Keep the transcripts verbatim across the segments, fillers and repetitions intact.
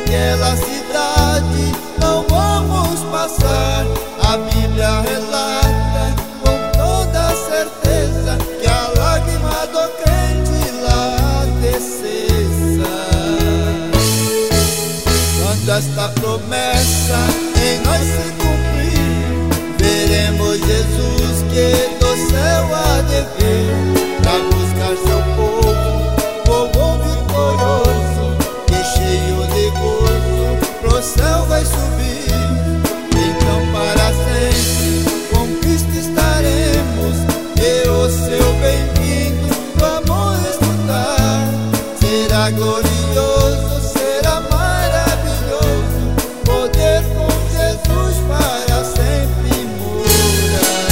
naquela cidade não vamos passar. A Bíblia relata com toda certeza que a lágrima do crente lá descessa. Quando esta promessa em nós se cumprir, veremos Jesus que do céu há de vir, pra buscar seu povo, povo vitorioso, que cheio de gozo pro céu vai subir. Então para sempre com Cristo estaremos, e o seu bem-vindo vamos escutar. Será glorioso, será maravilhoso, poder com Jesus para sempre morar.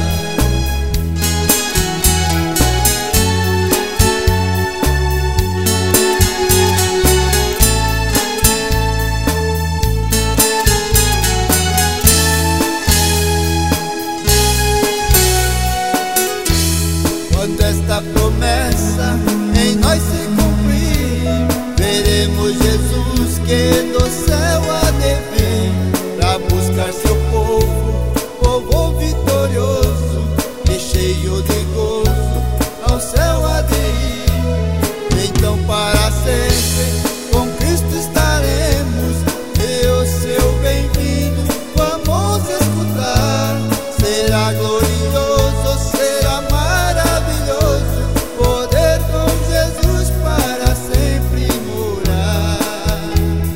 Quando esta promessa em nós se cumprir, veremos Jesus que do céu há de vir, pra buscar seu povo, povo vitorioso, e cheio de gozo ao céu há de ir. Então para sempre com Cristo estaremos, e o seu bem-vindo vamos escutar. Será glorioso, será maravilhoso, poder com Jesus para sempre morar.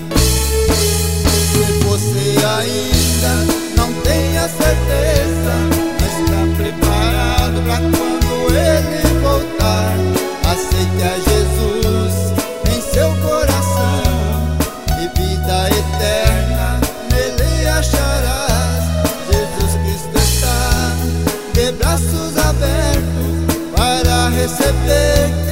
Se você ainda não tem a certeza, mas está preparado para quando Ele voltar, aceite a Jesus em seu coração, e vida eterna nele acharás. Jesus Cristo está de braços abertos para receber